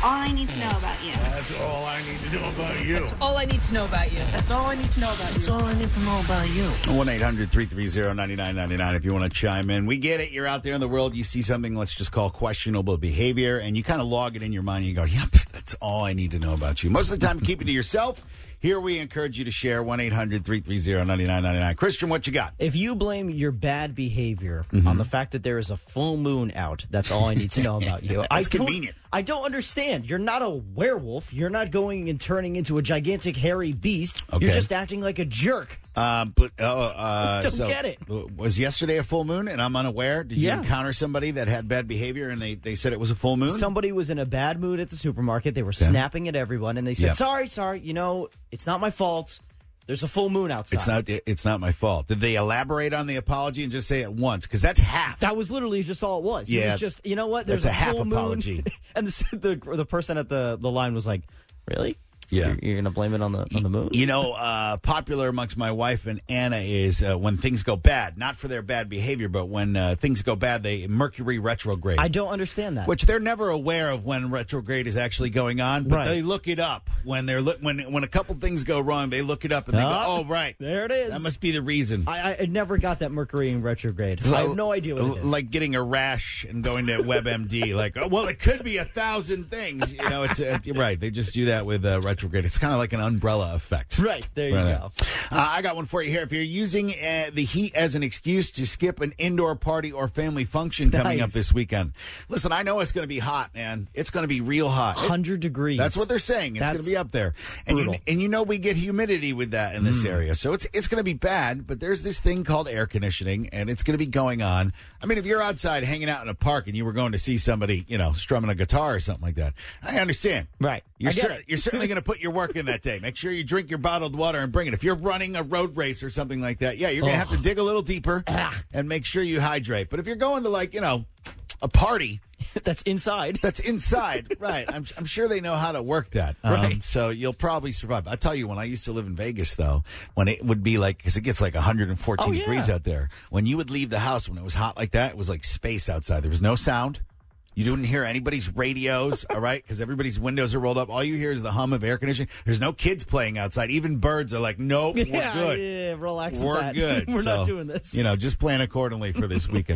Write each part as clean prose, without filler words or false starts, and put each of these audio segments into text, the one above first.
all I need to know about you. That's all I need to know about you. That's all I need to know about you. That's all I need to know about you. That's all I need to know about you. 1-800-330-9999 if you want to chime in. We get it. You're out there in the world. You see something, let's just call questionable behavior, and you kind of log it in your mind, and you go, yep, that's all I need to know about you. Most of the time, keep it to yourself. Here we encourage you to share 1-800-330-9999. Christian, what you got? If you blame your bad behavior on the fact that there is a full moon out, that's all I need to know about you. That's convenient. I don't understand. You're not a werewolf. You're not going and turning into a gigantic hairy beast. Okay. You're just acting like a jerk. Don't get it. Was yesterday a full moon and I'm unaware? Did you encounter somebody that had bad behavior and they said it was a full moon? Somebody was in a bad mood at the supermarket. They were snapping at everyone, and they said, sorry, it's not my fault. There's a full moon outside. It's not my fault. Did they elaborate on the apology and just say it once? Because that's half. That was literally just all it was. Yeah. It was just, you know what? There's That's a half full moon. apology. And the person at the line was like, really? Yeah. You're going to blame it on the moon? You know, popular amongst my wife and Anna is when things go bad, not for their bad behavior, but when things go bad, Mercury retrograde. I don't understand that. Which they're never aware of when retrograde is actually going on, but they look it up. When when a couple things go wrong, they look it up and they go, oh, right. There it is. That must be the reason. I never got that Mercury in retrograde. I have no idea what it is. Like getting a rash and going to WebMD. Like, oh, well, it could be 1,000 things. You know, it's right. They just do that with retrograde. It's kind of like an umbrella effect. Right. There you go. I got one for you here. If you're using the heat as an excuse to skip an indoor party or family function coming up this weekend, listen, I know it's going to be hot, man. It's going to be real hot. 100 degrees. That's what they're saying. It's going to be up there. And you know we get humidity with that in this area. So it's going to be bad, but there's this thing called air conditioning, and it's going to be going on. I mean, if you're outside hanging out in a park and you were going to see somebody, strumming a guitar or something like that, I understand. Right. You're certainly going to put your work in that day. Make sure you drink your bottled water and bring it. If you're running a road race or something like that, you're going to have to dig a little deeper and make sure you hydrate. But if you're going to a party that's inside, right? I'm sure they know how to work that. Right. So you'll probably survive. I tell you, when I used to live in Vegas, though, when it would be because it gets 114 degrees out there, when you would leave the house when it was hot like that, it was like space outside. There was no sound. You didn't hear anybody's radios, all right? Because everybody's windows are rolled up. All you hear is the hum of air conditioning. There's no kids playing outside. Even birds are like, nope, we're good. Yeah, relax with we're that. good. We're not doing this. Just plan accordingly for this weekend.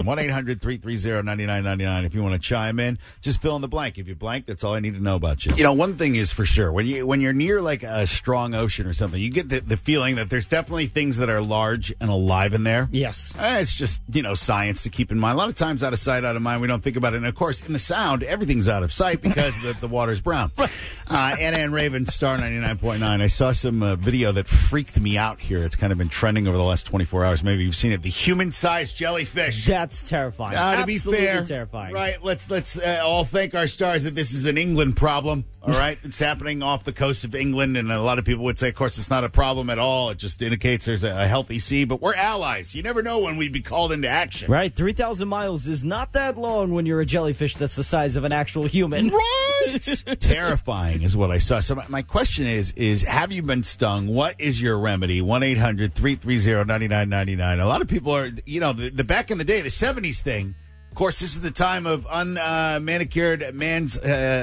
1-800-330-9999 if you want to chime in. Just fill in the blank. If you blank, that's all I need to know about you. One thing is for sure. When you're near a strong ocean or something, you get the feeling that there's definitely things that are large and alive in there. Yes. It's just, science to keep in mind. A lot of times out of sight, out of mind, we don't think about it. And, of course, in the sound, everything's out of sight because the water's brown. Anna and Raven, Star 99.9. I saw some video that freaked me out here. It's kind of been trending over the last 24 hours. Maybe you've seen it. The human-sized jellyfish. That's terrifying. To be fair, terrifying. Right? Let's all thank our stars that this is an England problem. All right, it's happening off the coast of England, and a lot of people would say, of course, it's not a problem at all. It just indicates there's a healthy sea. But we're allies. You never know when we'd be called into action. Right? 3,000 miles is not that long when you're a jellyfish that's the size of an actual human. Right. Terrifying is what I saw. So my question is have you been stung? What is your remedy? 1-800-330-9999. A lot of people are, the back in the day, the 70s thing. Of course, this is the time of unmanicured man's,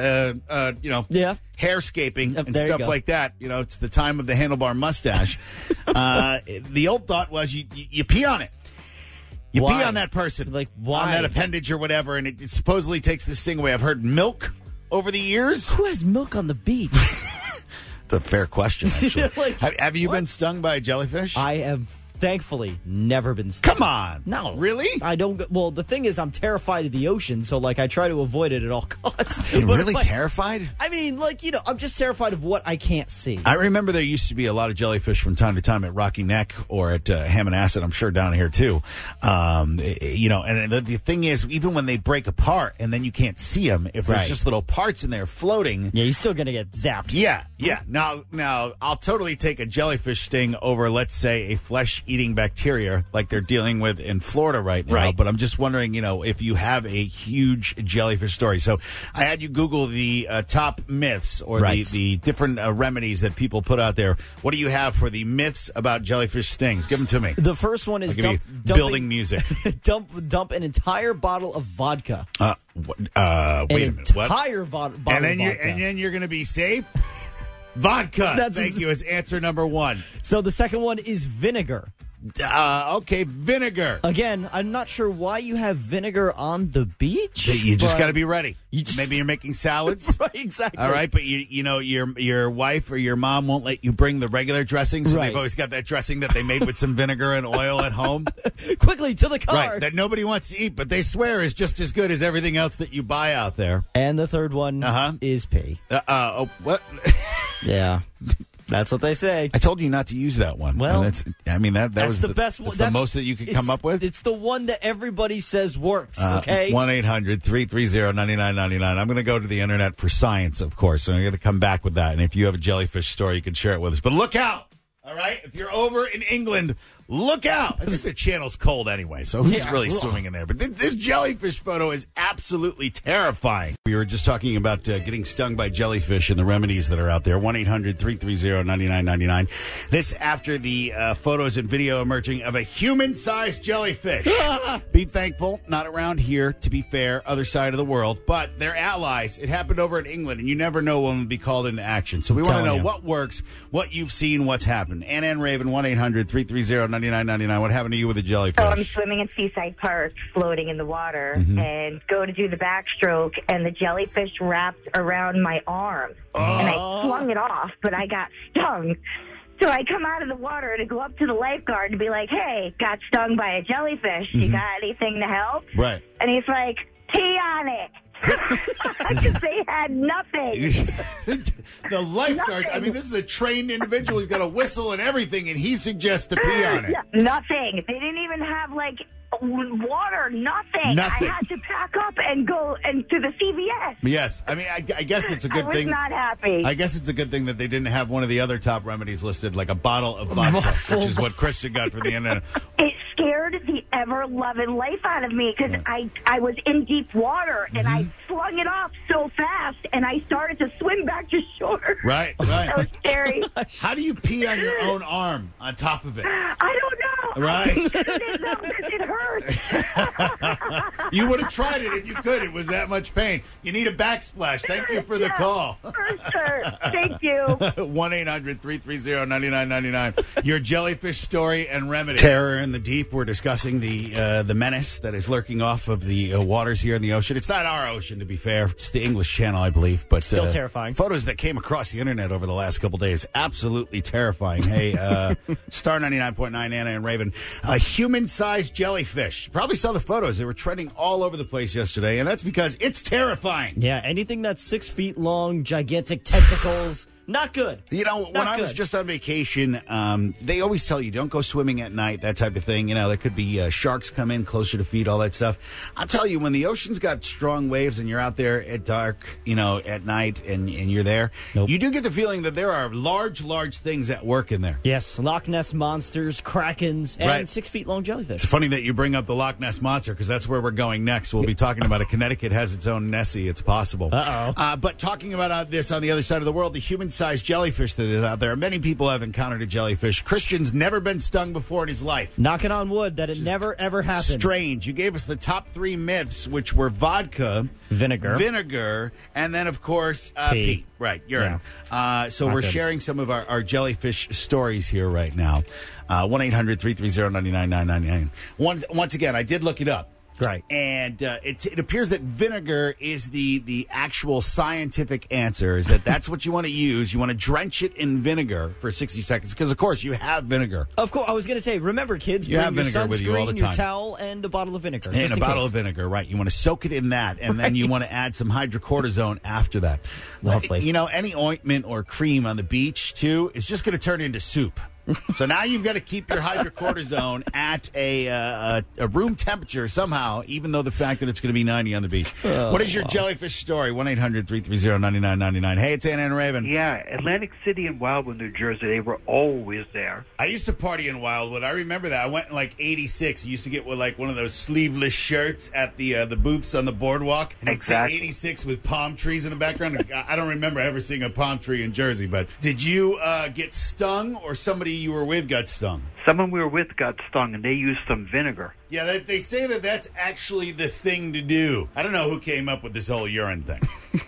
hairscaping and stuff like that. It's the time of the handlebar mustache. The old thought was you pee on it. You pee on that person, why? On that appendage or whatever, and it supposedly takes this sting away. I've heard milk over the years. Who has milk on the beach? It's a fair question, actually. Have you been stung by a jellyfish? I have thankfully never been stung. Come on. No. Really? I don't. Well, the thing is, I'm terrified of the ocean, so I try to avoid it at all costs. You're really terrified? I mean, I'm just terrified of what I can't see. I remember there used to be a lot of jellyfish from time to time at Rocky Neck or at Ham and Acid, I'm sure down here too. And the thing is, even when they break apart and then you can't see them, if there's just little parts in there floating. Yeah, you're still going to get zapped. Yeah. Now, I'll totally take a jellyfish sting over, let's say, a flesh-eating eating bacteria like they're dealing with in Florida right now. Right. But I'm just wondering, if you have a huge jellyfish story. So I had you Google the top myths or Right. the different remedies that people put out there. What do you have for the myths about jellyfish stings? Give them to me. The first one is I'll give you building music. dump an entire bottle of vodka. Wait a minute. What? Entire bottle And then of vodka. you're going to be safe? Vodka. Thank you. Is answer number one. So the second one is vinegar. Okay, vinegar. Again, I'm not sure why you have vinegar on the beach. You just but- got to be ready. You just- Maybe you're making salads. Right, exactly. All right, but your wife or your mom won't let you bring the regular dressing, so Right. they've always got that dressing that they made with some vinegar and oil at home. Quickly to the car. Right, that nobody wants to eat, but they swear is just as good as everything else that you buy out there. And the third one is pee. What? Yeah. That's what they say. I told you not to use that one. Well, that was the best one. That's the most that you could come up with? It's the one that everybody says works, okay? 1-800-330-9999. I'm going to go to the internet for science, of course, and I'm going to come back with that. And if you have a jellyfish story, you can share it with us. But look out, all right? If you're over in England, look out. I think the channel's cold anyway, so who's really swimming in there? But this jellyfish photo is absolutely terrifying. We were just talking about getting stung by jellyfish and the remedies that are out there. 1-800-330-9999. This after the photos and video emerging of a human-sized jellyfish. Be thankful, not around here, to be fair, other side of the world, but they're allies. It happened over in England, and you never know when will be called into action. So we want to know what works, what you've seen, what's happened. Ann Raven, 1-800-330-9999. What happened to you with a jellyfish? So I'm swimming in Seaside Park, floating in the water, and go to do the backstroke, and the jellyfish wrapped around my arm. And I flung it off, but I got stung. So I come out of the water to go up to the lifeguard and be like, hey, got stung by a jellyfish. You got anything to help? Right. And he's like, pee on it. Because they had nothing. The lifeguard, I Nothing. mean, this is a trained individual. He's got a whistle and everything, and he suggests to pee on it. Nothing. They didn't even have, like, water. Nothing. Nothing. I had to pack up and go and to the CVS. Yes. I mean, I guess it's a good I was thing. not happy. I guess it's a good thing that they didn't have one of the other top remedies listed, like a bottle of vodka, which is what Kristen got for the internet. It scared the ever-loving life out of me because I was in deep water and I flung it off so fast and I started to swim back to shore. Right, That was right. scary. How do you pee on your own arm on top of it? I don't know. Right. I didn't know because it hurt. You would have tried it if you could. It was that much pain. You need a backsplash. Thank you for the Yeah, call. For sure. Thank you. 1-800-330-9999. Your jellyfish story and remedy. Terror in the deep. We're discussing the menace that is lurking off of the waters here in the ocean. It's not our ocean, to be fair. It's the English Channel, I believe. But Still terrifying. Photos that came across the internet over the last couple days. Absolutely terrifying. Hey, Star 99.9, Anna and Raven. A human-sized jellyfish. Probably saw the photos. They were trending all over the place yesterday, and that's because it's terrifying. Yeah, anything that's 6 feet long, gigantic tentacles, not good. You know, when I was good. just on vacation, they always tell you don't go swimming at night, that type of thing. You know, there could be sharks come in closer to feed, all that stuff. I'll tell you, when the ocean's got strong waves and you're out there at dark, you know, at night and you're there, you do get the feeling that there are large things at work in there. Yes, Loch Ness monsters, krakens, and Right. 6 feet long jellyfish. It's funny that you bring up the Loch Ness Monster because that's where we're going next. We'll be talking about it. Connecticut has its own Nessie. It's possible. But talking about this on the other side of the world, the human-sized jellyfish that is out there. Many people have encountered a jellyfish. Christian's never been stung before in his life. Knocking on wood that it never, ever happens. Strange. You gave us the top 3 myths, which were vodka, Vinegar, and then, of course, pee. pee. Right, urine. So Not we're good. sharing some of our jellyfish stories here right now. 1-800-330-9999. Once again, I did look it up. Right. And it appears that vinegar is the actual scientific answer, is that's what you want to use. You want to drench it in vinegar for 60 seconds because, of course, you have vinegar. Of course, I was going to say, remember, kids, You bring have your vinegar with you all the sunscreen, your time. towel, and a bottle of vinegar. And just a in bottle case. of vinegar, right. You want to soak it in that, and then you want to add some hydrocortisone after that. Lovely. You know, any ointment or cream on the beach, too, is just going to turn into soup. So now you've got to keep your hydrocortisone at a room temperature somehow, even though the fact that it's going to be 90 on the beach. What is your jellyfish story? 1-800-330-9999. Hey, it's Anna and Raven. Yeah, Atlantic City and Wildwood, New Jersey, they were always there. I used to party in Wildwood. I remember that. I went in like 86. I used to get with like one of those sleeveless shirts at the booths on the boardwalk. And Exactly. It's 86 with palm trees in the background. I don't remember ever seeing a palm tree in Jersey, but did you get stung or somebody you were with got stung? Someone we were with got stung, and they used some vinegar. Yeah, they say that that's actually the thing to do. I don't know who came up with this whole urine thing.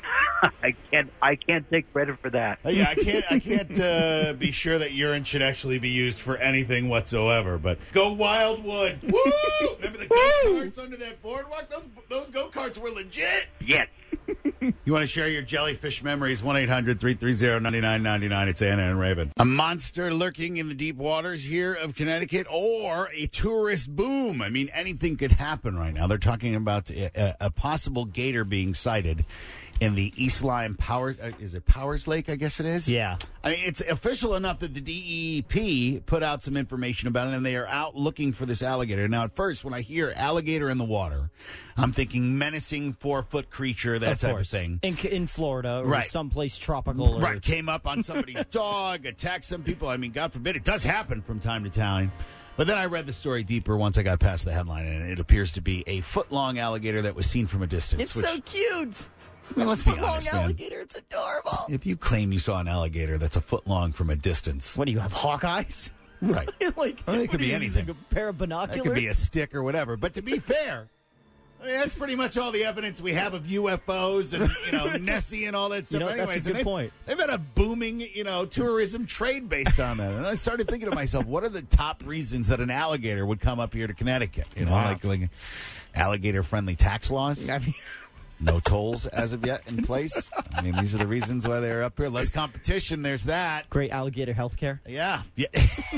I can't take credit for that. Yeah, I can't be sure that urine should actually be used for anything whatsoever. But go Wildwood! Woo! Remember the go-karts under that boardwalk? Those go-karts were legit. Yes. You want to share your jellyfish memories? 1-800-330-9999. It's Anna and Raven. A monster lurking in the deep waters here of Connecticut, or a tourist boom. I mean, anything could happen right now. They're talking about a possible gator being sighted in the East Lyme Powers Lake, I guess it is? Yeah. I mean, it's official enough that the DEP put out some information about it, and they are out looking for this alligator. Now, at first, when I hear alligator in the water, I'm thinking menacing 4-foot creature, that type of thing. In Florida or Right. someplace tropical. Right, came up on somebody's dog, attacked some people. I mean, God forbid, it does happen from time to time. But then I read the story deeper once I got past the headline, and it appears to be a foot-long alligator that was seen from a distance. It's so cute. I mean, let's be Foot-long honest, man. alligator, it's adorable. If you claim you saw an alligator that's a foot long from a distance, What do you have, hawk eyes? right? Like, Well, it could what be are you anything. using, a pair of That binoculars? could be a stick or whatever. But to be fair, I mean, that's pretty much all the evidence we have of UFOs and Nessie and all that stuff. You know, that's a Anyways, good and point. They've had a booming tourism trade based on that. And I started thinking to myself, what are the top reasons that an alligator would come up here to Connecticut? Wow. Like alligator friendly tax laws. I mean, No tolls as of yet in place. I mean, these are the reasons why they're up here. Less competition. There's that. great alligator health care. Yeah. We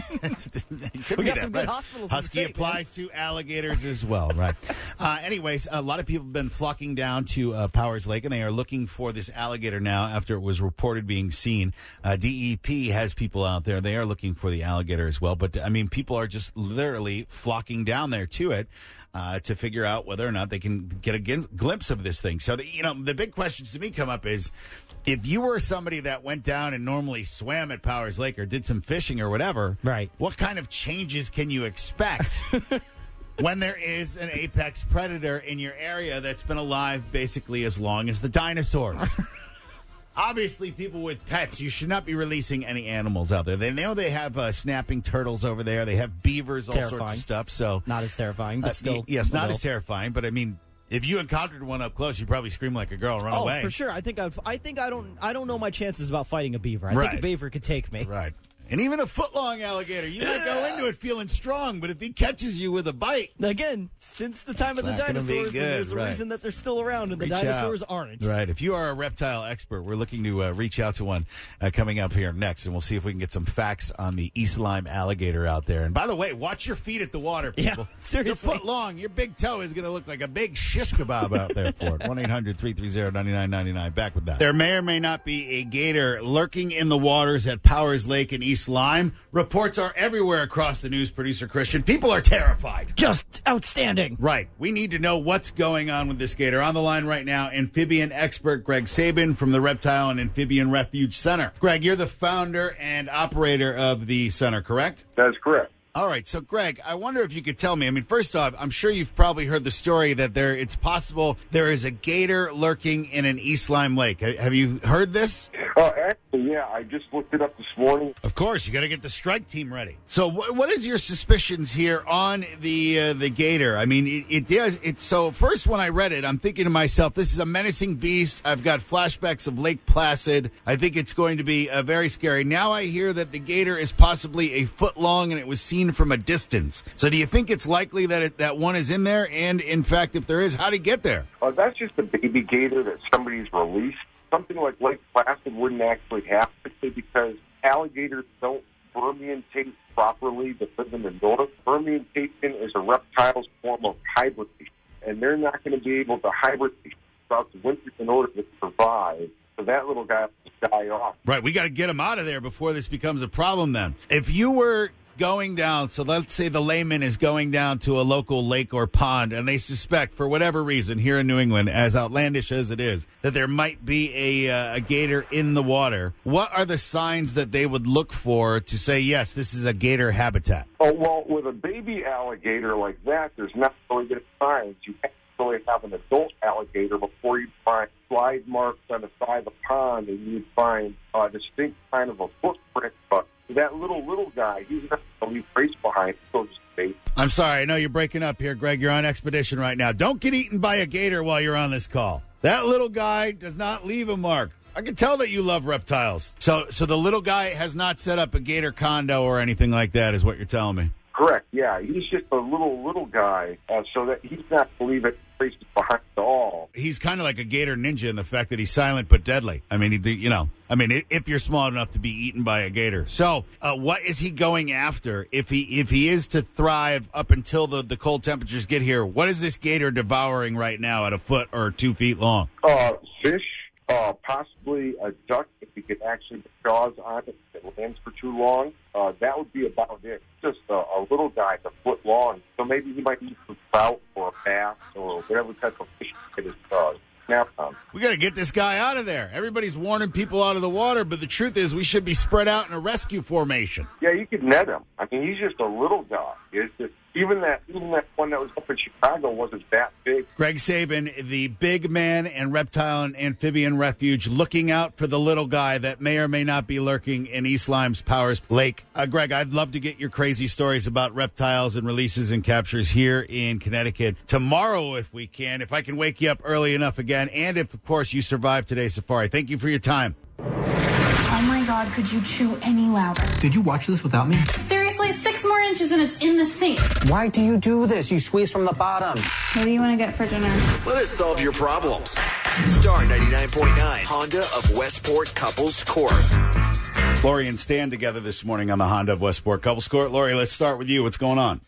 got some good hospitals in the Husky state, applies to alligators as well, right? Anyways, a lot of people have been flocking down to Powers Lake, and they are looking for this alligator now after it was reported being seen. DEP has people out there. They are looking for the alligator as well. But, I mean, people are just literally flocking down there to it. To figure out whether or not they can get a glimpse of this thing. So, the big questions to me come up is, if you were somebody that went down and normally swam at Powers Lake or did some fishing or whatever, Right. what kind of changes can you expect when there is an apex predator in your area that's been alive basically as long as the dinosaurs? Obviously, people with pets, you should not be releasing any animals out there. They know they have snapping turtles over there. They have beavers, all sorts Terrifying. of stuff. So Not as terrifying, but still. yes, a not little. as terrifying. But I mean, if you encountered one up close, you'd probably scream like a girl and run Oh, away. for sure. I think I don't know my chances about fighting a beaver. I Right. think a beaver could take me. Right. And even a foot-long alligator, you might go into it feeling strong, but if he catches you with a bite, Again, since the time of the It's not gonna be dinosaurs, and good, there's a right. reason that they're still around, and the Reach out. dinosaurs aren't. right? If you are a reptile expert, we're looking to reach out to one coming up here next, and we'll see if we can get some facts on the East Lyme alligator out there. And by the way, watch your feet at the water, Yeah, people. seriously. Your foot long, your big toe is going to look like a big shish kebab out there for it. 1-800-330-9999. Back with that. There may or may not be a gator lurking in the waters at Powers Lake in East Lyme. Reports are everywhere across the news, producer Christian. People are terrified. Just outstanding. Right. We need to know what's going on with this gator. On the line right now, amphibian expert Greg Sabin from the Reptile and Amphibian Refuge Center. Greg, you're the founder and operator of the center, correct? That's correct. All right. So, Greg, I wonder if you could tell me. I mean, first off, I'm sure you've probably heard the story that it's possible there is a gator lurking in an East Lyme Lake. Have you heard this? Actually, yeah, I just looked it up this morning. Of course, you got to get the strike team ready. So, what is your suspicions here on the gator? I mean, it does. So first, when I read it, I'm thinking to myself, this is a menacing beast. I've got flashbacks of Lake Placid. I think it's going to be very scary. Now I hear that the gator is possibly a foot long and it was seen from a distance. So, do you think it's likely that that one is in there? And in fact, if there is, how did it get there? That's just a baby gator that somebody's released. Something like Lake Placid wouldn't actually happen because alligators don't fermentate properly to live in the north. Fermentation is a reptile's form of hibernation, and they're not going to be able to hibernate throughout the winter in order to survive. So that little guy was die off. Right, we got to get him out of there before this becomes a problem then. If you were going down, so let's say the layman is going down to a local lake or pond, and they suspect, for whatever reason, here in New England, as outlandish as it is, that there might be a gator in the water, what are the signs that they would look for to say, yes, this is a gator habitat? Oh, well, with a baby alligator like that, there's not really good signs. You have to really have an adult alligator before you find slide marks on the side of the pond, and you find a distinct kind of a footprint. But that little guy, he's not going to leave trace behind. So just bait. I'm sorry, I know you're breaking up here, Greg. You're on expedition right now. Don't get eaten by a gator while you're on this call. That little guy does not leave a mark. I can tell that you love reptiles. So the little guy has not set up a gator condo or anything like that, is what you're telling me. Correct, yeah. He's just a little guy, so that he's not leaving traces behind at all. He's kind of like a gator ninja in the fact that he's silent but deadly. I mean, if you're small enough to be eaten by a gator. So, what is he going after? If he is to thrive up until the cold temperatures get here, what is this gator devouring right now at a foot or 2 feet long? Fish, possibly a duck if he could actually get jaws on it if it lands for too long. That would be about it. Just a little guy, a foot long. So maybe he might eat some trout or a bass or whatever type of fish he can get his snap on. We got to get this guy out of there. Everybody's warning people out of the water, but the truth is we should be spread out in a rescue formation. Yeah, you could net him. I mean, he's just a little guy. It's just, even that one that was up in Chicago wasn't that big. Greg Sabin, the big man and reptile and amphibian refuge, looking out for the little guy that may or may not be lurking in East Lyme's Powers Lake. Greg, I'd love to get your crazy stories about reptiles and releases and captures here in Connecticut tomorrow if we can, if I can wake you up early enough again, and if, of course, you survive today's safari. Thank you for your time. Oh, my God, could you chew any louder? Did you watch this without me? Seriously, 6 more inches and it's in the sink. Why do you do this? You squeeze from the bottom. What do you want to get for dinner? Let us solve your problems. Star 99.9, Honda of Westport Couples Court. Lori and Stan together this morning on the Honda of Westport Couples Court. Lori, let's start with you. What's going on?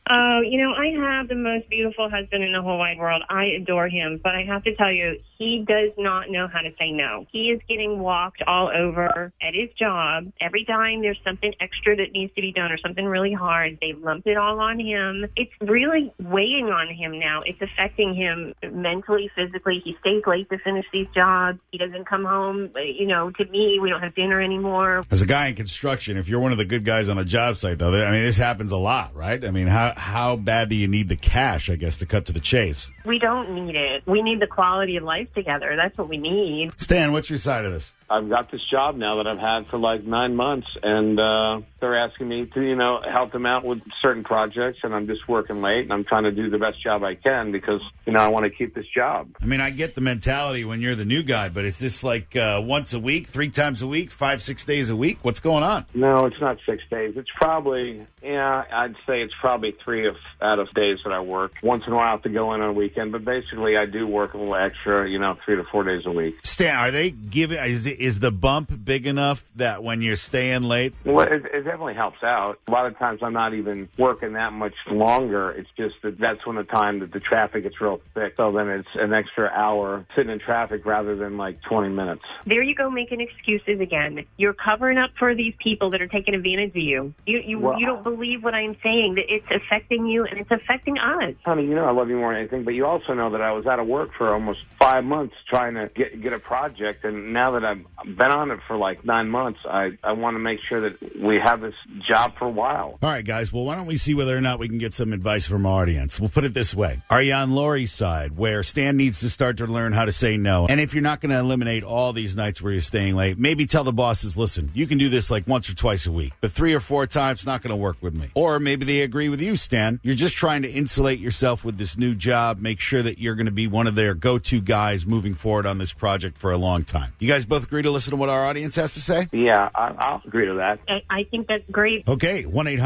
I have the most beautiful husband in the whole wide world. I adore him, but I have to tell you, he does not know how to say no. He is getting walked all over at his job. Every time there's something extra that needs to be done or something really hard, they lump it all on him. It's really weighing on him now. It's affecting him mentally, physically. He stays late to finish these jobs. He doesn't come home, to me. We don't have dinner anymore. As a guy in construction, if you're one of the good guys on a job site, though, I mean, this happens a lot, right? I mean, how bad do you need the cash, I guess, to cut to the chase? We don't need it. We need the quality of life together. That's what we need. Stan, what's your side of this? I've got this job now that I've had for like 9 months, and they're asking me to, help them out with certain projects, and I'm just working late, and I'm trying to do the best job I can because, I want to keep this job. I mean, I get the mentality when you're the new guy, but is this like once a week, 3 times a week, 5-6 days a week? What's going on? No, it's not 6 days. It's probably, I'd say it's probably 3 out of days that I work. Once in a while I have to go in on a weekend, but basically I do work a little extra, 3 to 4 days a week. Stan, are they giving, is the bump big enough that when you're staying late? Well, it definitely helps out. A lot of times I'm not even working that much longer. It's just that's when the time that the traffic gets real thick. So then it's an extra hour sitting in traffic rather than like 20 minutes. There you go, making excuses again. You're covering up for these people that are taking advantage of you. You don't believe what I'm saying, that it's affecting you and it's affecting us. Honey, I love you more than anything, but you also know that I was out of work for almost 5 months trying to get a project, and now that I've been on it for like 9 months, I want to make sure that we have this job for a while. All right, guys. Well, why don't we see whether or not we can get some advice from our audience? We'll put it this way. Are you on Lori's side, where Stan needs to start to learn how to say no? And if you're not going to eliminate all these nights where you're staying late, maybe tell the bosses, listen, you can do this like once or twice a week, but 3 or 4 times not going to work with me. Or maybe they agree with you, Stan. You're just trying to insulate yourself with this new job, make sure that you're going to be one of their go-to guys moving forward on this project for a long time. You guys both agree to listen to what our audience has to say? Yeah, I'll agree to that. I think that's great. Okay,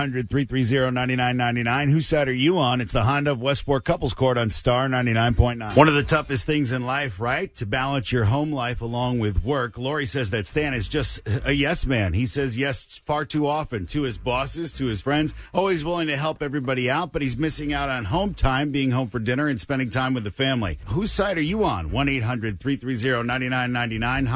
1-800-330-9999. Whose side are you on? It's the Honda of Westport Couples Court on Star 99.9. One of the toughest things in life, right? To balance your home life along with work. Lori says that Stan is just a yes man. He says yes far too often to his bosses, to his friends, always willing to help everybody out, but he's missing out on home time, being home for dinner and spending time with the family. Whose side are you on? 1-800-330-9999. Honda of Westport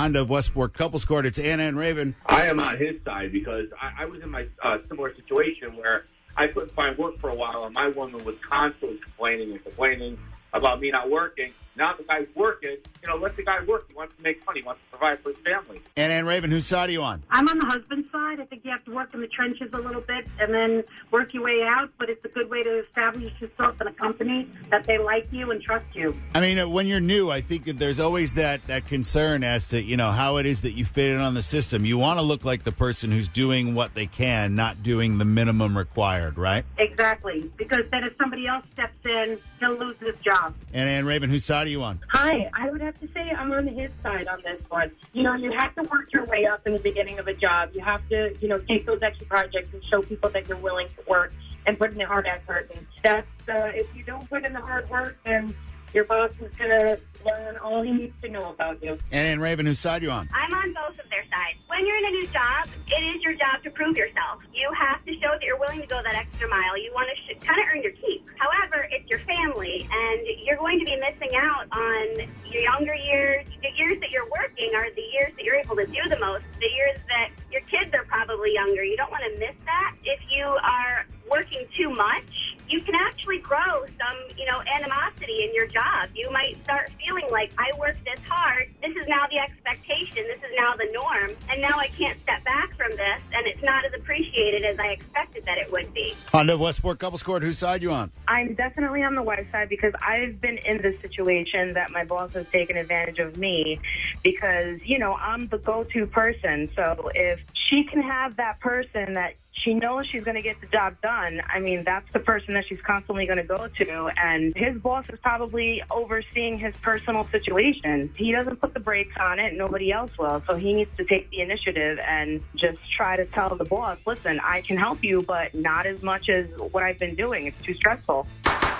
Westport Couples Court. It's Anna and Raven. I am on his side because I was in my similar situation where I couldn't find work for a while, and my woman was constantly complaining about me not working. Now the guy's working. Let the guy work. He wants to make money. He wants to provide for his family. Anna and Raven, whose side are you on? I'm on the husband's side. I think you have to work in the trenches a little bit and then work your way out, but it's a good way to establish yourself in a company that they like you and trust you. I mean, when you're new, I think that there's always that concern as to, how it is that you fit in on the system. You want to look like the person who's doing what they can, not doing the minimum required, right? Exactly, because then if somebody else steps in, he'll lose his job. Anna and Raven, whose side are you on? Hi, I would have to say I'm on his side on this one. You have to work your way up in the beginning of a job. You have to, take those extra projects and show people that you're willing to work and put in the hard effort. And that's, if you don't put in the hard work, then your boss is going to learn all he needs to know about you. Anna and Raven, whose side are you on? I'm on both of their sides. When you're in a new job, it is your job to prove yourself. You have to show that you're willing to go that extra mile. You want to kind of earn your keep. However, it's your family, and you're going to be missing out on your younger years. The years that you're working are the years that you're able to do the most. The years that your kids are probably younger. You don't want to miss that. If you are working too much, you can actually grow some, animosity in your job. You might start feeling like, I worked this hard. This is now the expectation. This is now the norm. And now I can't step back from this, and it's not as appreciated as I expected that it would be. Honda of Westport Couples Court, whose side you on? I'm definitely on the wife's side because I've been in this situation that my boss has taken advantage of me because, I'm the go-to person. So if she can have that person that she knows she's going to get the job done, that's the person that she's constantly going to go to. And his boss is probably overseeing his personal situation. He doesn't put the brakes on it. Nobody else will. So he needs to take the initiative and just try to tell the boss, listen, I can help you, but not as much as what I've been doing. It's too stressful.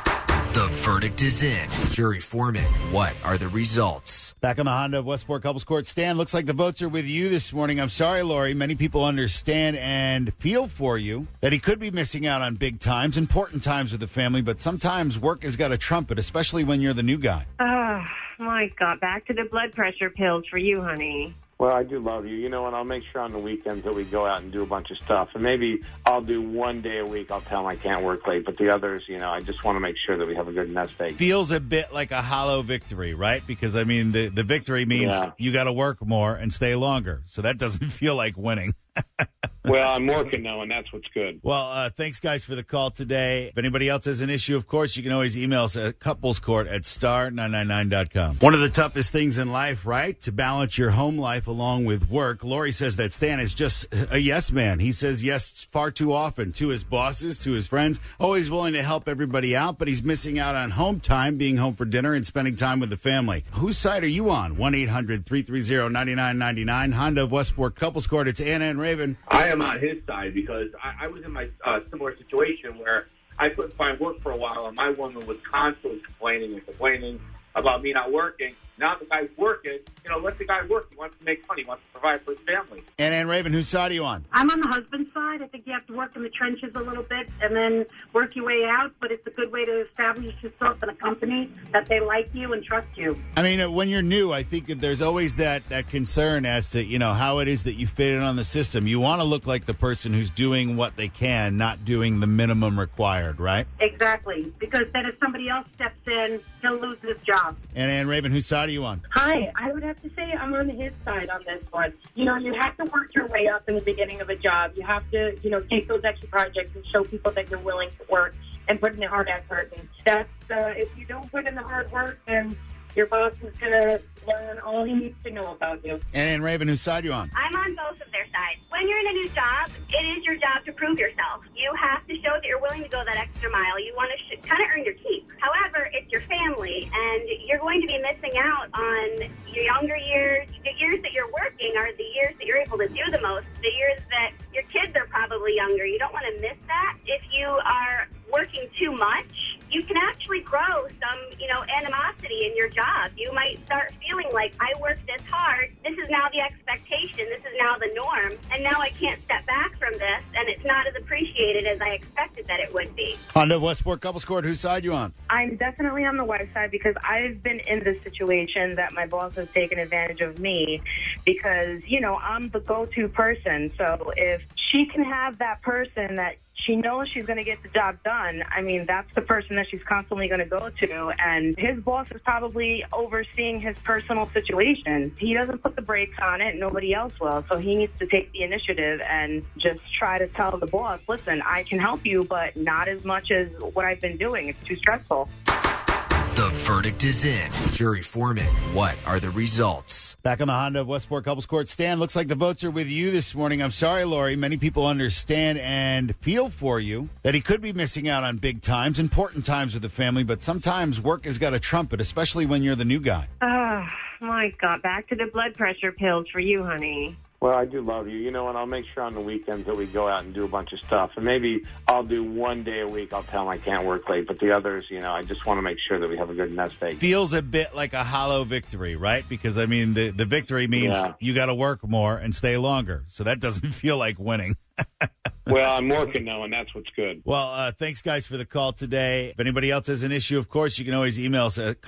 The verdict is in. Jury foreman, what are the results? Back on the Honda of Westport Couples Court. Stan, looks like the votes are with you this morning. I'm sorry, Lori. Many people understand and feel for you that he could be missing out on big times, important times with the family, but sometimes work has got a trumpet, especially when you're the new guy. Oh, my God. Back to the blood pressure pills for you, honey. Well, I do love you. And I'll make sure on the weekends that we go out and do a bunch of stuff. And maybe I'll do one day a week. I'll tell him I can't work late. But the others, I just want to make sure that we have a good nest egg. Feels a bit like a hollow victory, right? Because, the victory means you got to work more and stay longer. So that doesn't feel like winning. Well, I'm working now, and that's what's good. Well, thanks, guys, for the call today. If anybody else has an issue, of course, you can always email us at couplescourt@star999.com. One of the toughest things in life, right? To balance your home life along with work. Lori says that Stan is just a yes man. He says yes far too often to his bosses, to his friends, always willing to help everybody out, but he's missing out on home time, being home for dinner and spending time with the family. Whose side are you on? 1-800-330-9999. Honda of Westport Couples Court. It's Anna and Raven. I am on his side because I was in my similar situation where I couldn't find work for a while, and my woman was constantly complaining about me not working. Now the guy's working. Let the guy work. He wants to make money. He wants to provide for his family. Anna and Raven, whose side are you on? I'm on the husband's side. I think you have to work in the trenches a little bit and then work your way out, but it's a good way to establish yourself in a company that they like you and trust you. When you're new, I think that there's always that concern as to, how it is that you fit in on the system. You want to look like the person who's doing what they can, not doing the minimum required, right? Exactly, because then if somebody else steps in, he'll lose his job. Anna and Raven, whose side are you on? Hi, I would have to say I'm on his side on this one. You have to work your way up in the beginning of a job. You have to, take those extra projects and show people that you're willing to work and put in the hard effort. And that's, if you don't put in the hard work, then your boss is going to learn all he needs to know about you. And Raven, whose side are you on? I'm on both of their sides. When you're in a new job, it is your job to prove yourself. You have to show that you're willing to go that extra mile. You want to kind of earn your keep. However, it's your family, and you're going to be missing out on your younger years. The years that you're working are the years that you're able to do the most. The years that your kids are probably younger. You don't want to miss that. If you are working too much, you can actually grow some, animosity in your job. You might start feeling like, I worked this hard. This is now the expectation. This is now the norm. And now I can't step back from this, and it's not as appreciated as I expected that it would be. family. Honda of Westport Couples Court, whose side you on? I'm definitely on the wife side because I've been in this situation that my boss has taken advantage of me because, you know, I'm the go-to person. So if she can have that person that she knows she's going to get the job done, I mean, that's the person that she's constantly going to go to. And his boss is probably overseeing his personal situation. He doesn't put the brakes on it. Nobody else will. So he needs to take the initiative and just try to tell the boss, listen, I can help you, but not as much as what I've been doing. It's too stressful. The verdict is in. Jury foreman, what are the results? Back on the Honda of Westport Couples Court. Stan, looks like the votes are with you this morning. I'm sorry, Lori. Many people understand and feel for you that he could be missing out on big times, important times with the family, but sometimes work has got a trumpet, especially when you're the new guy. Oh, my God. Back to the blood pressure pills for you, honey. Well, I do love you. You know what? I'll make sure on the weekends that we go out and do a bunch of stuff. And maybe I'll do one day a week. I'll tell them I can't work late. But the others, you know, I just want to make sure that we have a good nest egg. Feels a bit like a hollow victory, right? Because, I mean, the victory means you got to work more and stay longer. So that doesn't feel like winning. Well, I'm working now, and that's what's good. Well, thanks, guys, for the call today. If anybody else has an issue, of course, you can always email us at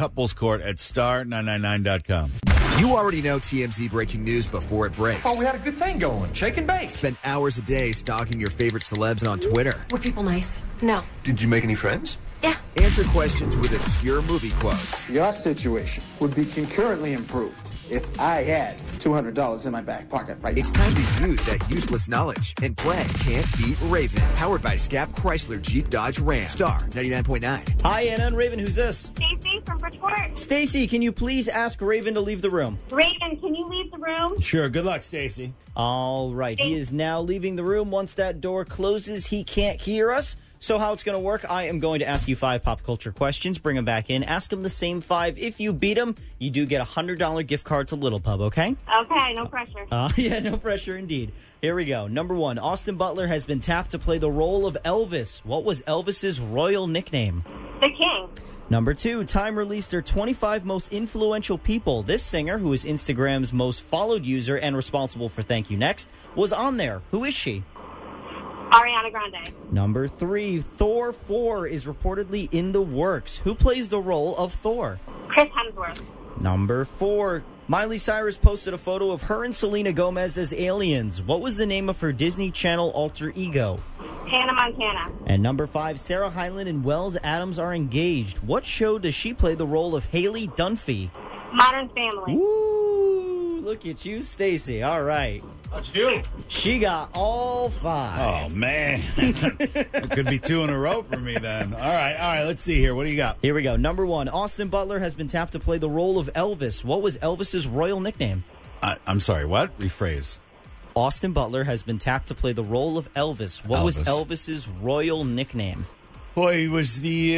couplescourt@star999.com. You already know TMZ breaking news before it breaks. Oh, we had a good thing going. Shake and bake. Spend hours a day stalking your favorite celebs on Twitter. Were people nice? No. Did you make any friends? Yeah. Answer questions with obscure movie quotes. Your situation would be concurrently improved if I had $200 in my back pocket right now. It's time to use that useless knowledge and play Can't Beat Raven. Powered by Scap Chrysler Jeep Dodge Ram. Star 99.9. Hi, Anna and Raven. Who's this? Stacy from Bridgeport. Stacy, can you please ask Raven to leave the room? Raven, can you leave the room? Sure. Good luck, Stacy. All right. He is now leaving the room. Once that door closes, he can't hear us. So how it's going to work, I am going to ask you 5 pop culture questions, bring them back in, ask them the same 5. If you beat them, you do get a $100 gift card to Little Pub, okay? Okay, no pressure. Yeah, no pressure indeed. Here we go. Number 1, Austin Butler has been tapped to play the role of Elvis. What was Elvis's royal nickname? The King. Number 2, Time released their 25 most influential people. This singer, who is Instagram's most followed user and responsible for Thank You Next, was on there. Who is she? Ariana Grande. Number 3, Thor 4 is reportedly in the works. Who plays the role of Thor? Chris Hemsworth. Number 4, Miley Cyrus posted a photo of her and Selena Gomez as aliens. What was the name of her Disney Channel alter ego? Hannah Montana. And number 5, Sarah Hyland and Wells Adams are engaged. What show does she play the role of Haley Dunphy? Modern Family. Woo! Look at you, Stacy. All right. That's you. She got all 5. Oh, man. It could be 2 in a row for me then. All right. Let's see here. What do you got? Here we go. Number 1, Austin Butler has been tapped to play the role of Elvis. What was Elvis's royal nickname? I'm sorry, what? Rephrase. Austin Butler has been tapped to play the role of Elvis. What was Elvis's royal nickname? Well, he was the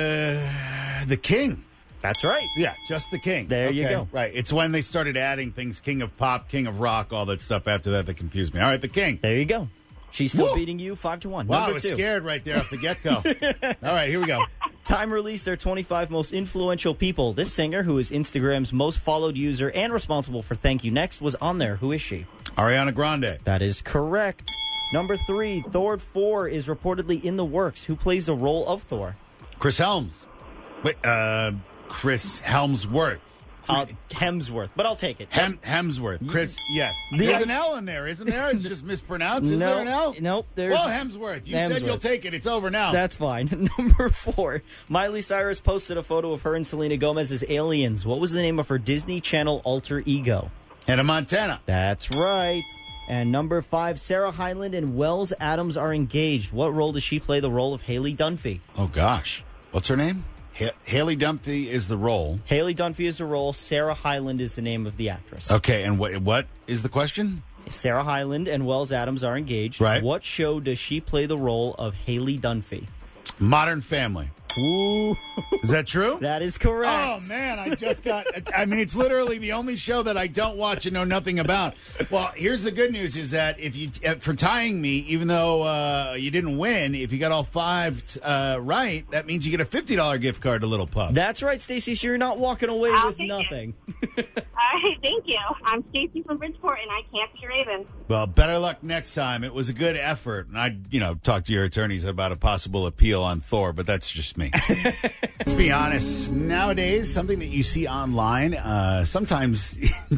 king. That's right. Yeah, just the king. There you go. Right. It's when they started adding things, king of pop, king of rock, all that stuff after that confused me. All right, the king. There you go. She's still beating you 5-1. Wow, Number I was 2. scared right there off the get-go. All right, here we go. Time released their 25 most influential people. This singer, who is Instagram's most followed user and responsible for Thank You Next, was on there. Who is she? Ariana Grande. That is correct. Number 3, Thor 4 is reportedly in the works. Who plays the role of Thor? Chris Helms. Wait, Chris Helmsworth. Hemsworth, but I'll take it. Hemsworth. Chris, yes. There's an L in there, isn't there? It's just mispronounced. Is there an L? Nope. Well, Hemsworth. You said you'll take it. It's over now. That's fine. Number 4, Miley Cyrus posted a photo of her and Selena Gomez as aliens. What was the name of her Disney Channel alter ego? Hannah Montana. That's right. And number 5, Sarah Hyland and Wells Adams are engaged. What role does she play the role of Haley Dunphy? Oh, gosh. What's her name? Haley Dunphy is the role. Haley Dunphy is the role. Sarah Hyland is the name of the actress. Okay, and what is the question? Sarah Hyland and Wells Adams are engaged. Right. What show does she play the role of Haley Dunphy? Modern Family. Ooh. Is that true? That is correct. Oh, man, it's literally the only show that I don't watch and know nothing about. Well, here's the good news is that for tying me, even though you didn't win, if you got all 5 right, that means you get a $50 gift card to Little Pub. That's right, Stacey, so you're not walking away with nothing. All right, thank you. I'm Stacey from Bridgeport, and I can't be Raven. Well, better luck next time. It was a good effort. And I, talked to your attorneys about a possible appeal on Thor, but that's just me. Let's be honest. Nowadays, something that you see online, sometimes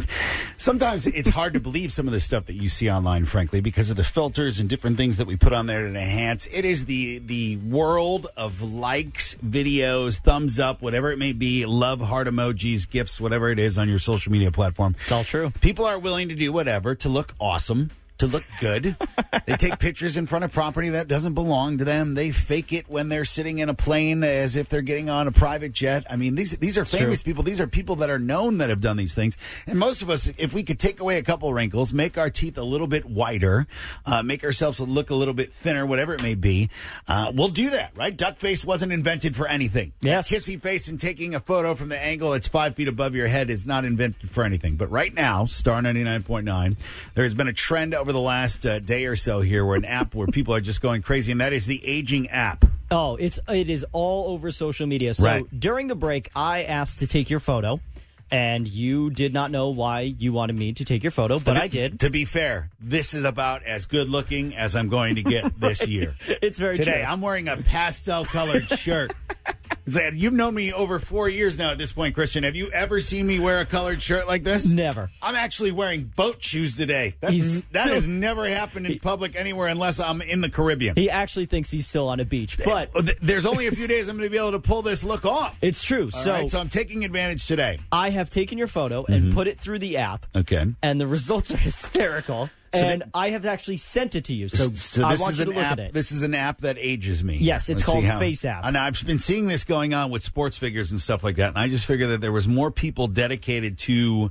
it's hard to believe some of the stuff that you see online, frankly, because of the filters and different things that we put on there to enhance. It is the world of likes, videos, thumbs up, whatever it may be, love, heart emojis, gifts, whatever it is on your social media platform. It's all true. People are willing to do whatever to look awesome, to look good. They take pictures in front of property that doesn't belong to them. They fake it when they're sitting in a plane as if they're getting on a private jet. I mean, these are famous people. These are people that are known that have done these things. And most of us, if we could take away a couple wrinkles, make our teeth a little bit whiter, make ourselves look a little bit thinner, whatever it may be, we'll do that, right? Duck face wasn't invented for anything. Yes. Kissy face and taking a photo from the angle that's 5 feet above your head is not invented for anything. But right now, Star 99.9, there's been a trend over the last day or so here where an app where people are just going crazy, and that is the aging app. Oh, it is all over social media. So during the break, I asked to take your photo, and you did not know why you wanted me to take your photo, but I did. To be fair, this is about as good looking as I'm going to get this year. It's very Today, true. I'm wearing a pastel-colored shirt. You've known me over 4 years now at this point, Christian. Have you ever seen me wear a colored shirt like this? Never. I'm actually wearing boat shoes today. That has never happened in public anywhere unless I'm in the Caribbean. He actually thinks he's still on a beach, but there's only a few days I'm going to be able to pull this look off. It's true. So I'm taking advantage today. I have taken your photo and put it through the app. Okay. And the results are hysterical. And I have actually sent it to you, so I want you to look at it. This is an app that ages me. Yes, it's called Face App. And I've been seeing this going on with sports figures and stuff like that, and I just figured that there was more people dedicated to,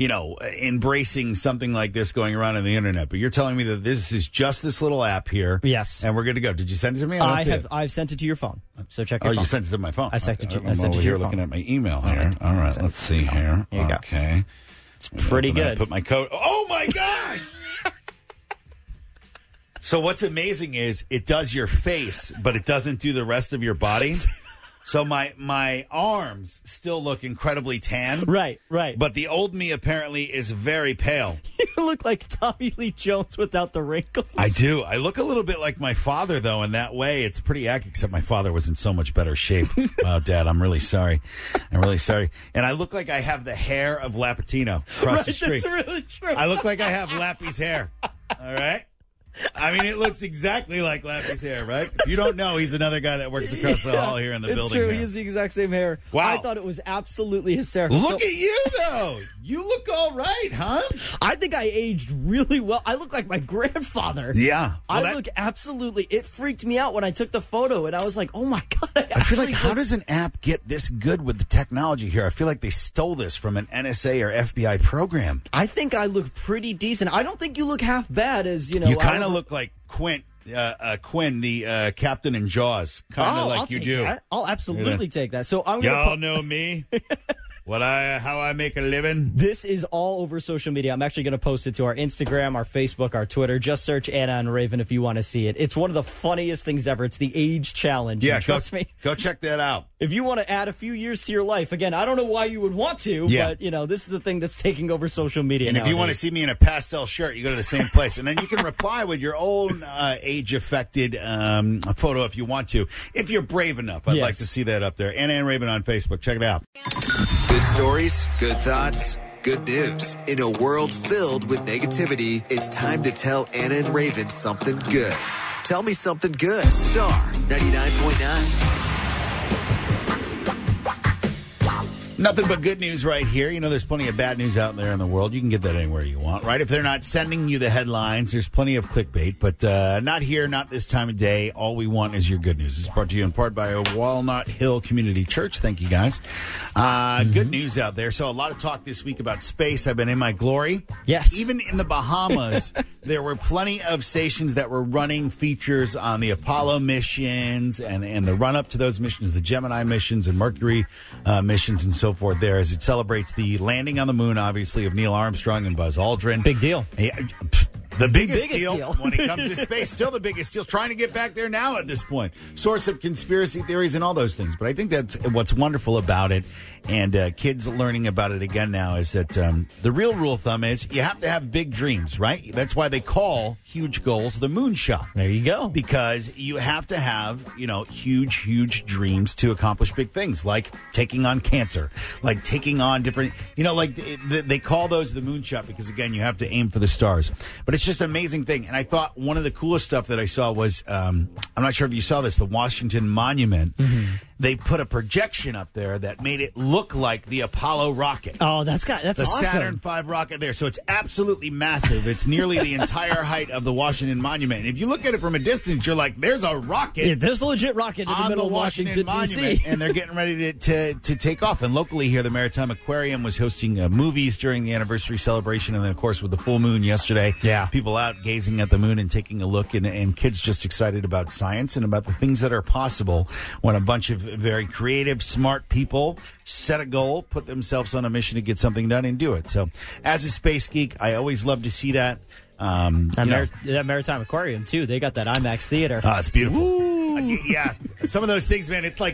embracing something like this going around on the internet. But you're telling me that this is just this little app here. Yes. And we're good to go. Did you send it to me? I've sent it to your phone. So check your phone. Oh, you sent it to my phone. I sent it to I'm over here looking at my email here. All right, let's see here. Here you go. Okay. It's pretty good. Put my code. Oh, my gosh! So what's amazing is it does your face, but it doesn't do the rest of your body. So my arms still look incredibly tan. Right. But the old me apparently is very pale. You look like Tommy Lee Jones without the wrinkles. I do. I look a little bit like my father, though, in that way. It's pretty accurate, except my father was in so much better shape. Wow, Dad, I'm really sorry. And I look like I have the hair of Lapatino across the street. That's really true. I look like I have Lappy's hair. All right? I mean, it looks exactly like Lappy's hair, right? If you don't know, he's another guy that works across the hall here in the building. It's true. Here. He has the exact same hair. Wow. I thought it was absolutely hysterical. Look at you, though. You look all right, huh? I think I aged really well. I look like my grandfather. Yeah. Well, I look absolutely... It freaked me out when I took the photo, and I was like, oh, my God. I feel like, how does an app get this good with the technology here? I feel like they stole this from an NSA or FBI program. I think I look pretty decent. I don't think you look half bad as, You kind of look like Quinn, the captain in Jaws, kind of like you do. That. I'll absolutely take that. So I'm y'all know me. How I make a living. This is all over social media. I'm actually going to post it to our Instagram, our Facebook, our Twitter. Just search Anna and Raven if you want to see it. It's one of the funniest things ever. It's the age challenge. Yeah, trust me. Go check that out. If you want to add a few years to your life, again, I don't know why you would want to, but this is the thing that's taking over social media. And nowadays. if you want to see me in a pastel shirt, you go to the same place, and then you can reply with your own age-affected photo if you want to. If you're brave enough, I'd like to see that up there. Anna and Raven on Facebook. Check it out. Good stories, good thoughts, good news. In a world filled with negativity, it's time to tell Anna and Raven something good. Tell me something good. Star 99.9. Nothing but good news right here. You know, there's plenty of bad news out there in the world. You can get that anywhere you want, right? If they're not sending you the headlines, there's plenty of clickbait, but not here, not this time of day. All we want is your good news. It's brought to you in part by Walnut Hill Community Church. Thank you, guys. Good news out there. So a lot of talk this week about space. I've been in my glory. Yes. Even in the Bahamas, there were plenty of stations that were running features on the Apollo missions and the run-up to those missions, the Gemini missions and Mercury missions and so forth there, as it celebrates the landing on the moon, obviously, of Neil Armstrong and Buzz Aldrin. Big deal. The biggest deal when it comes to space, still the biggest deal. Trying to get back there now at this point. Source of conspiracy theories and all those things. But I think that's what's wonderful about it. And kids learning about it again now is that the real rule of thumb is you have to have big dreams, right? That's why they call huge goals the moonshot. There you go. Because you have to have, huge dreams to accomplish big things, like taking on cancer, like taking on different, they call those the moonshot because, again, you have to aim for the stars. But it's just an amazing thing. And I thought one of the coolest stuff that I saw was, I'm not sure if you saw this, the Washington Monument. Mm-hmm. They put a projection up there that made it look like the Apollo rocket. Oh, that's awesome. The Saturn V rocket there. So it's absolutely massive. It's nearly the entire height of the Washington Monument. And if you look at it from a distance, you're like, there's a rocket. Yeah, there's a legit rocket in the middle of Washington, D.C. And they're getting ready to take off. And locally here, the Maritime Aquarium was hosting movies during the anniversary celebration. And then, of course, with the full moon yesterday, people out gazing at the moon and taking a look. And kids just excited about science and about the things that are possible when a bunch of very creative, smart people set a goal, put themselves on a mission to get something done and do it. So as a space geek, I always love to see that. That Maritime Aquarium, too. They got that IMAX theater. Oh, it's beautiful. Yeah. Some of those things, man, it's like,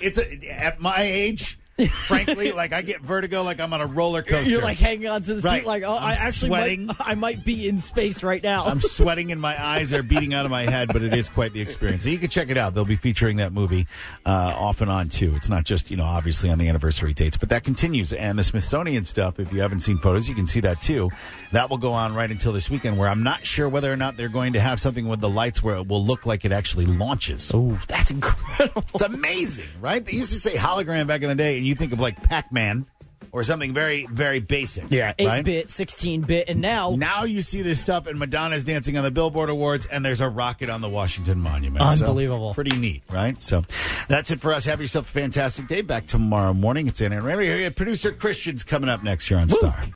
at my age, frankly, like I get vertigo like I'm on a roller coaster. You're like hanging on to the seat like, I'm sweating. I might be in space right now. I'm sweating and my eyes are beating out of my head, but it is quite the experience. So you can check it out. They'll be featuring that movie off and on, too. It's not just, obviously on the anniversary dates, but that continues. And the Smithsonian stuff, if you haven't seen photos, you can see that, too. That will go on right until this weekend, where I'm not sure whether or not they're going to have something with the lights where it will look like it actually launches. Oh, that's incredible. It's amazing, right? They used to say hologram back in the day, and you think of like Pac-Man or something very, very basic. Yeah, 8-bit, 16-bit, and now you see this stuff, and Madonna's dancing on the Billboard Awards, and there's a rocket on the Washington Monument. Unbelievable. So, pretty neat, right? So that's it for us. Have yourself a fantastic day. Back tomorrow morning. It's Anna and Ray. Producer Christian's coming up next here on Star.